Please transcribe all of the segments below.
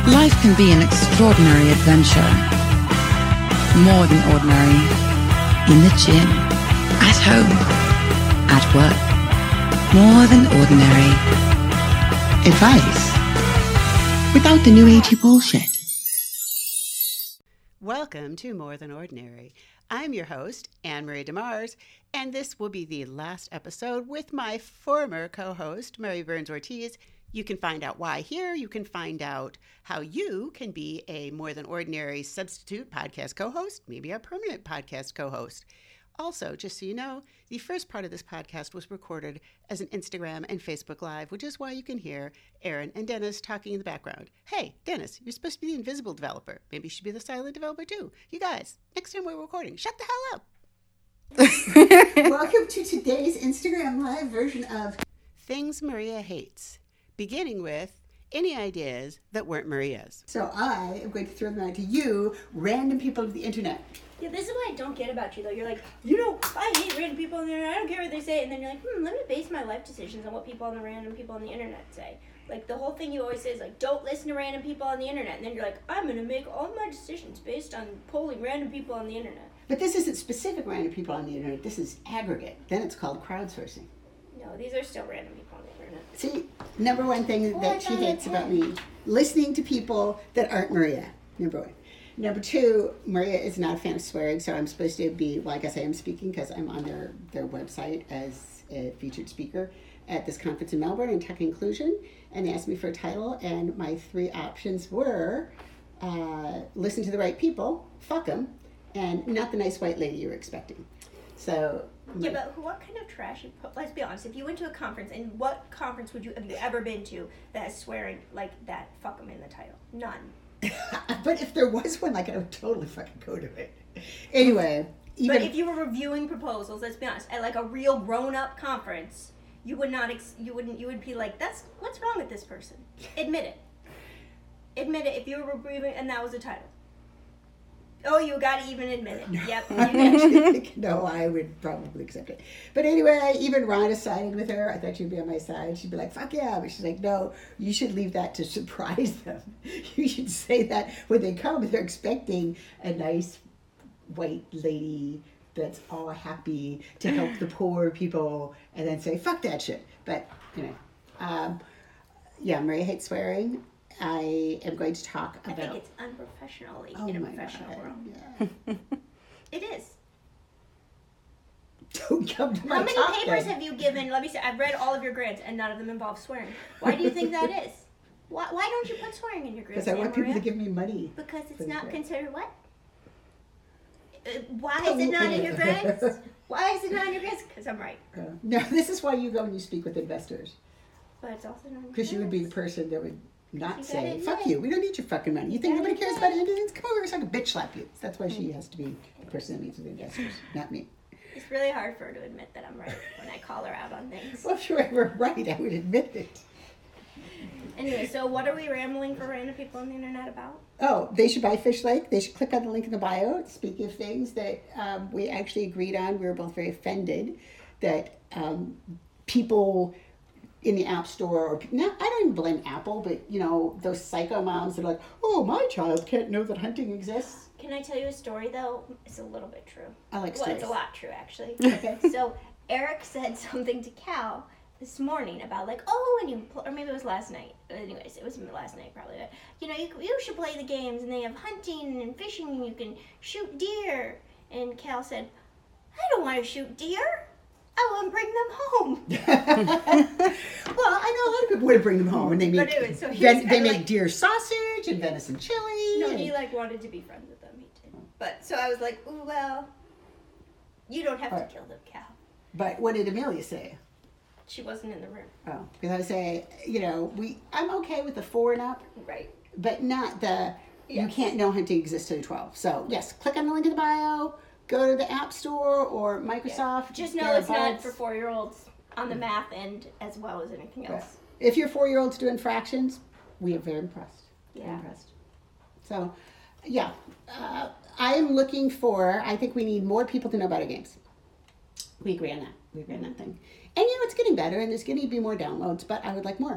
Life can be an extraordinary adventure. More than ordinary. In the gym, at home, at work. More than ordinary. Advice. Without the new agey bullshit. Welcome to More Than Ordinary. I'm your host, Anne-Marie DeMars, and this will be the last episode with my former co-host, Mary Burns-Ortiz. You can find out why here. You can find out how you can be a More Than Ordinary substitute podcast co-host, maybe a permanent podcast co-host. Also, just so you know, the first part of this podcast was recorded as an Instagram and Facebook Live, which is why you can hear Aaron and Dennis talking in the background. Hey, Dennis, you're supposed to be the invisible developer. Maybe you should be the silent developer too. You guys, next time we're recording, shut the hell up. Welcome to today's Instagram Live version of Things Maria Hates, beginning with any ideas that weren't Maria's. So I am going to throw them out to you, random people of the internet. Yeah, this is what I don't get about you, though. You're like, I hate random people on the internet. I don't care what they say. And then you're like, let me base my life decisions on what random people on the internet say. Like, the whole thing you always say is, like, don't listen to random people on the internet. And then you're like, I'm going to make all my decisions based on polling random people on the internet. But this isn't specific random people on the internet. This is aggregate. Then it's called crowdsourcing. No, these are still random people on the internet. See, number one thing that she hates about me, listening to people that aren't Maria, number one. Number two, Maria is not a fan of swearing, so I'm supposed to be, well, I guess I am speaking because I'm on their website as a featured speaker at this conference in Melbourne on tech inclusion, and they asked me for a title, and my three options were listen to the right people, fuck them, and not the nice white lady you were expecting. So... Yeah, but what kind of trash, let's be honest, if you went to a conference, and what conference have you ever been to that has swearing like that, fuck them in the title? None. But if there was one, like, I would totally fucking go to it. Anyway, but if you were reviewing proposals, let's be honest, at like a real grown-up conference, you would be like, what's wrong with this person? Admit it. Admit it if you were reviewing and that was a title. Oh, you got to even admit it. No. Yep, you did. No, I would probably accept it. But anyway, even Rhonda sided with her. I thought she'd be on my side. She'd be like, fuck yeah. But she's like, no, you should leave that to surprise them. You should say that when they come, they're expecting a nice white lady that's all happy to help the poor people, and then say, fuck that shit. But, yeah, Maria hates swearing. I am going to talk about... I think it's unprofessionally in a professional world. Yeah. It is. Don't come to my How many top papers then. have you given? Let me say, I've read all of your grants, and none of them involve swearing. Why do you think that is? Why don't you put swearing in your grants? Because I want people to give me money. Because it's not considered what? Why is it not in your grants? Why is it not in your grants? Because I'm right. No, this is why you go and you speak with investors. But it's also not in your grants. Because you would be the person that would not say, gotta fuck admit. you, we don't need your fucking money. You think nobody cares about Indians? Come over so I can bitch slap you. That's why she has to be the person that meets with investors, not me. It's really hard for her to admit that I'm right when I call her out on things. Well, if you were right, I would admit it. Anyway, so what are we rambling for random people on the internet about? Oh, they should buy Fish Lake. They should click on the link in the bio. Speaking of things that we actually agreed on, we were both very offended that people in the App Store, or I don't even blame Apple, but those psycho moms that are like, oh, my child can't know that hunting exists. Can I tell you a story though? It's a little bit true. I like stories. Well, it's a lot true actually. Okay. So Eric said something to Cal this morning about like, oh, and or maybe it was last night. Anyways, it was last night probably. You should play the games, and they have hunting and fishing, and you can shoot deer. And Cal said, I don't want to shoot deer. I want to bring them home. Well, I know a lot of people would bring them home, and they make they make deer sausage and venison chili. No, he wanted to be friends with them. He did. But so I was like, ooh, well, you don't have to kill them, Cal. But what did Amelia say? She wasn't in the room. Oh, because I would say, I'm okay with the 4 and up. Right. But not you can't know hunting exists till 12. So yes, click on the link in the bio. Go to the App Store or Microsoft. Yeah. Just know it's not for 4-year-olds on the math end as well as anything else. Right. If your 4-year-olds doing fractions, we are very impressed. Yeah. Very impressed. So, yeah. I am looking for, I think we need more people to know about our games. We agree on that. We agree on that thing. And it's getting better, and there's going to be more downloads, but I would like more.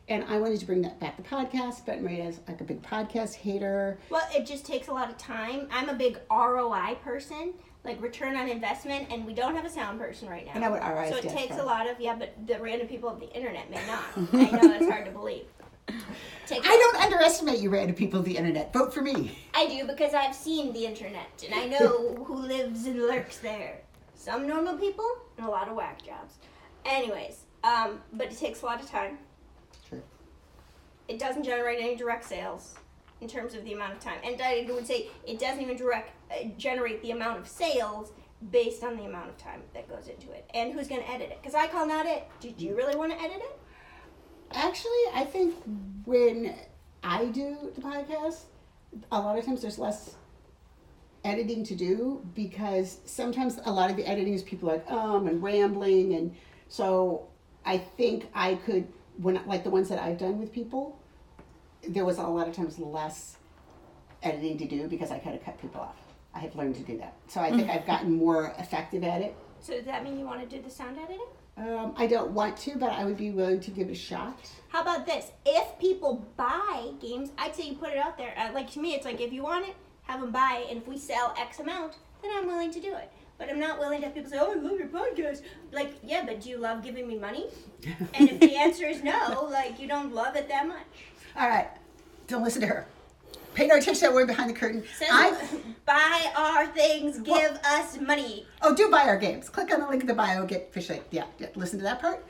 And I wanted to bring that back to podcast, but Maria's like a big podcast hater. Well, it just takes a lot of time. I'm a big ROI person, like return on investment, and we don't have a sound person right now. I know what ROI So it stands takes for. a lot of, but the random people of the internet may not. I know that's hard to believe. I don't underestimate you random people of the internet. Vote for me. I do, because I've seen the internet, and I know who lives and lurks there. Some normal people, and a lot of whack jobs. Anyways, but it takes a lot of time. Sure. It doesn't generate any direct sales in terms of the amount of time. And I would say it doesn't even generate the amount of sales based on the amount of time that goes into it. And who's going to edit it? Because I call not it. Do you really want to edit it? Actually, I think when I do the podcast, a lot of times there's less editing to do, because sometimes a lot of the editing is people like and rambling, and so I think I could, when like the ones that I've done with people, there was a lot of times less editing to do because I kind of cut people off. I have learned to do that, so I think I've gotten more effective at it. So does that mean you want to do the sound editing? I don't want to, but I would be willing to give it a shot. How about this? If people buy games, I'd say you put it out there. Like, to me, it's like, if you want it, have them buy it, and if we sell X amount, then I'm willing to do it. But I'm not willing to have people say, oh, I love your podcast. Like, yeah, but do you love giving me money? And if the answer is no, like, you don't love it that much. All right, don't listen to her. Pay no attention to that word behind the curtain. Says, buy our things, give us money. Oh, do buy our games. Click on the link in the bio, get Fish Lake. Yeah, listen to that part.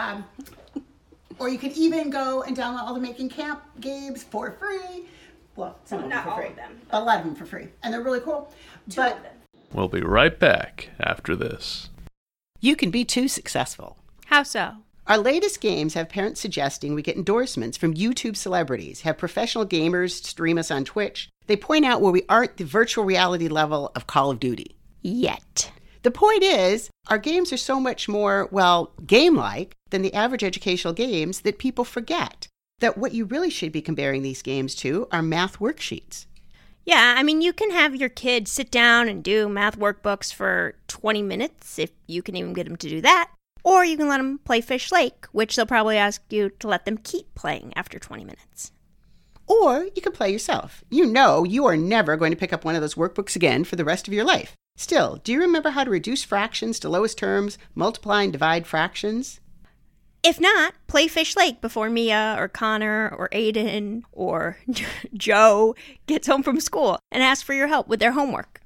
Or you can even go and download all the Making Camp games for free. Well, some of them Not for all free. of them. A lot of them for free. And they're really cool. Two of them. We'll be right back after this. You can be too successful. How so? Our latest games have parents suggesting we get endorsements from YouTube celebrities, have professional gamers stream us on Twitch. They point out where we aren't the virtual reality level of Call of Duty. Yet. The point is, our games are so much more, well, game-like than the average educational games that people forget. That what you really should be comparing these games to are math worksheets. Yeah, I mean, you can have your kid sit down and do math workbooks for 20 minutes, if you can even get them to do that. Or you can let them play Fish Lake, which they'll probably ask you to let them keep playing after 20 minutes. Or you can play yourself. You know you are never going to pick up one of those workbooks again for the rest of your life. Still, do you remember how to reduce fractions to lowest terms, multiply and divide fractions? If not, play Fish Lake before Mia or Connor or Aiden or Joe gets home from school and ask for your help with their homework.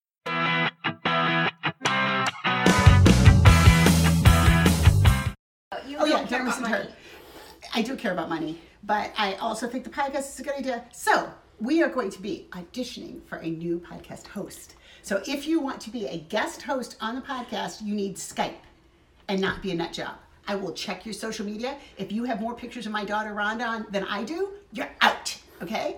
Oh yeah, don't listen to her. I do care about money, but I also think the podcast is a good idea. So we are going to be auditioning for a new podcast host. So if you want to be a guest host on the podcast, you need Skype and not be a nut job. I will check your social media. If you have more pictures of my daughter Rhonda on than I do, you're out, okay?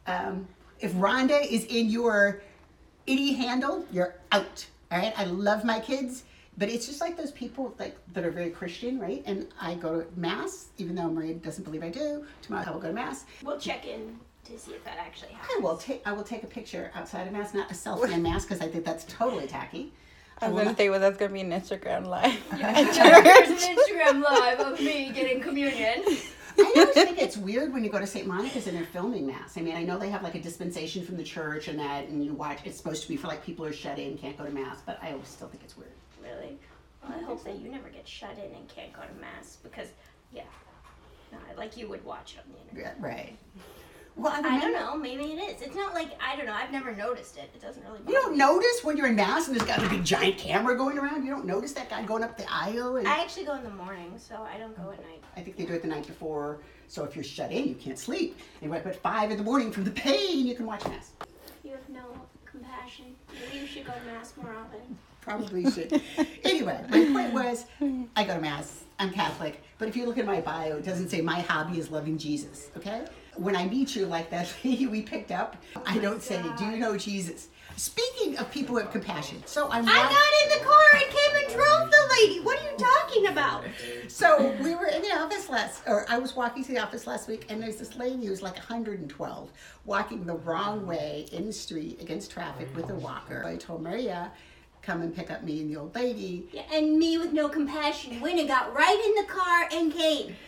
If Rhonda is in your itty handle, you're out, all right? I love my kids, but it's just like those people like that are very Christian, right? And I go to Mass, even though Maria doesn't believe I do. Tomorrow I will go to Mass. We'll check in to see if that actually happens. I will take a picture outside of Mass, not a selfie in Mass, because I think that's totally tacky. I was gonna say, well, that's gonna be an Instagram live. There's an Instagram live of me getting communion. I always think it's weird when you go to St. Monica's and they're filming Mass. I mean, I know they have like a dispensation from the church and that, and you watch, it's supposed to be for like people who are shut in, can't go to Mass, but I always still think it's weird. Really? Well, I hope that you never get shut in and can't go to Mass, because, yeah, no, like you would watch it on the internet. Yeah, right. Well, I don't know. Maybe it is. It's not like, I don't know. I've never noticed it. It doesn't really bother You don't me. notice when you're in Mass and there's got a big giant camera going around? You don't notice that guy going up the aisle? And I actually go in the morning, so I don't go at night. I think they do it the night before, so if you're shut in, you can't sleep. And right at 5 in the morning from the pain, you can watch Mass. You have no compassion. Maybe you should go to Mass more often. Probably should. Anyway, my point was, I go to Mass, I'm Catholic, but if you look at my bio, it doesn't say my hobby is loving Jesus, okay? When I meet you like that lady we picked up, I don't say, do you know Jesus? Speaking of people who have compassion, so I got in the car and came and drove the lady. What are you talking about? So we were in the office I was walking to the office last week, and there's this lady who's like 112, walking the wrong way in the street against traffic with a walker. I told Maria, come and pick up me and the old lady. Yeah, and me with no compassion went and got right in the car and came.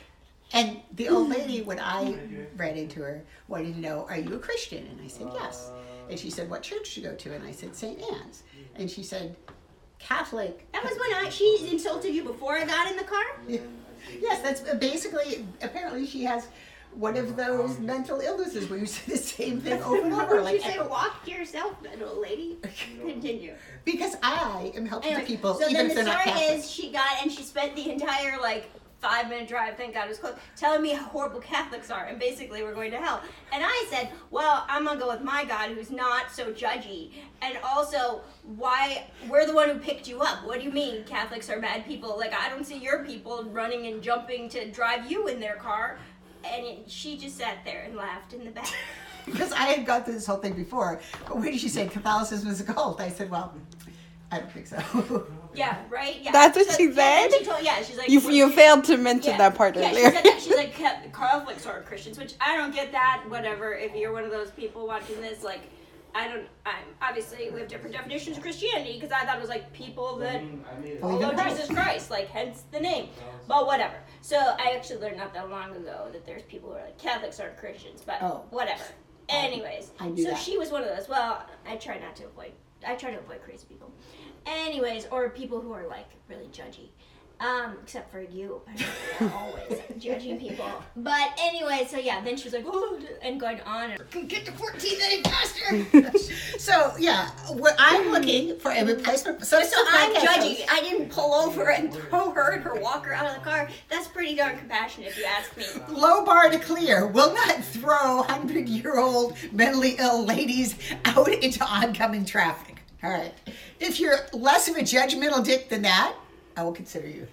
And the old lady, when I ran into her, wanted to know, are you a Christian? And I said, yes. And she said, what church do you go to? And I said, St. Anne's. And she said, Catholic. That was when she insulted you before I got in the car? Yes, that's basically, apparently she has one of those mental illnesses where you say the same thing over and over. Like, you say, walk to yourself, little lady. Continue. Because I am helping the people, so even if they're not Catholic. So then the story is she spent the entire, 5-minute drive, thank God it was close, telling me how horrible Catholics are, and basically we're going to hell. And I said, well, I'm going to go with my God who's not so judgy. And also, why, we're the one who picked you up. What do you mean Catholics are bad people? I don't see your people running and jumping to drive you in their car. And she just sat there and laughed in the back. Because I had gone through this whole thing before. But when did she say Catholicism is a cult? I said, well, I don't think so. Yeah, right? Yeah. That's what she said? She's like... You failed to mention that part earlier. Yeah, she said that. She's like, Catholics are Christians, which I don't get that. Whatever. If you're one of those people watching this, obviously we have different definitions of Christianity, because I thought it was people that follow Jesus Christ, hence the name. But whatever. So I actually learned not that long ago that there's people who are Catholics aren't Christians, but whatever. Anyways, I knew that. She was one of those. Well, I try to avoid crazy people. Anyways, or people who are really judgy. Except for you, always judging people. But anyway, so yeah, then she was like, oh, and going on and get to 14 faster. So yeah, I'm looking for a replacement. So I'm judging. I didn't pull over and throw her and her walker out of the car. That's pretty darn compassionate, if you ask me. Low bar to clear. Will not throw 100-year-old mentally ill ladies out into oncoming traffic. All right. If you're less of a judgmental dick than that, I will consider you.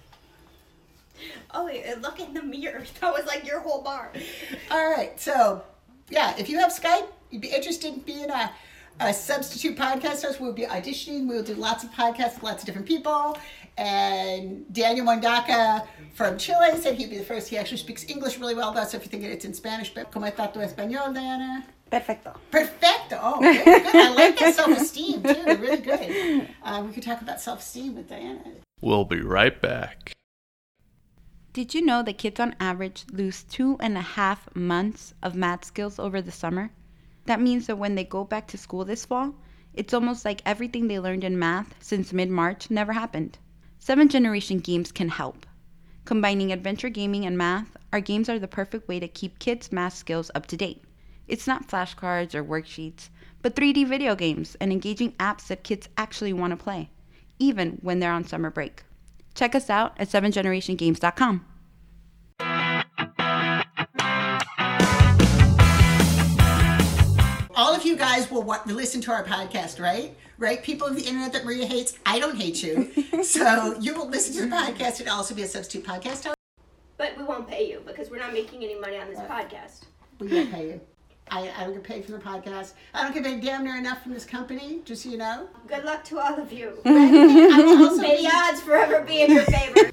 Oh, look in the mirror. That was your whole bar. All right. So, yeah, if you have Skype, you'd be interested in being a substitute podcast host. We'll be auditioning. We'll do lots of podcasts with lots of different people. And Daniel Mondaca from Chile said he'd be the first. He actually speaks English really well, though. So if you think it's in Spanish, but ¿cómo está tu español, Diana? Perfecto. Perfecto. Oh, very good. I like that self-esteem, too. Really good. We could talk about self-esteem with Diana. We'll be right back. Did you know that kids on average lose 2.5 months of math skills over the summer? That means that when they go back to school this fall, it's almost like everything they learned in math since mid-March never happened. 7th Generation Games can help. Combining adventure gaming and math, our games are the perfect way to keep kids' math skills up to date. It's not flashcards or worksheets, but 3D video games and engaging apps that kids actually want to play, even when they're on summer break. Check us out at 7generationgames.com. All of you guys will listen to our podcast, right? Right? People of the internet that Maria hates, I don't hate you. So you will listen to the podcast and also be a substitute podcast host. But we won't pay you because we're not making any money on this podcast. We won't pay you. I don't get paid from the podcast. I don't get paid damn near enough from this company, just so you know. Good luck to all of you. May the odds forever be in your favor.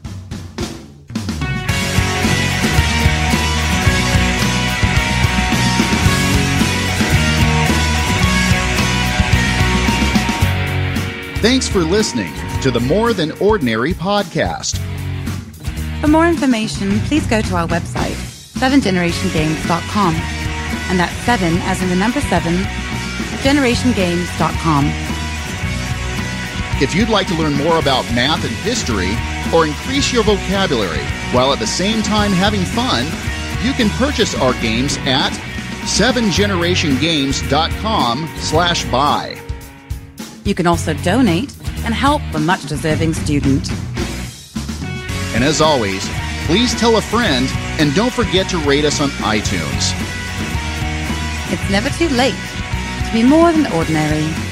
Thanks for listening to the More Than Ordinary podcast. For more information, please go to our website, 7generationgames.com. And that's 7 as in the number 7, generationgames.com. If you'd like to learn more about math and history or increase your vocabulary while at the same time having fun, you can purchase our games at 7generationgames.com/buy. You can also donate and help a much deserving student. And as always, please tell a friend and don't forget to rate us on iTunes. It's never too late to be more than ordinary.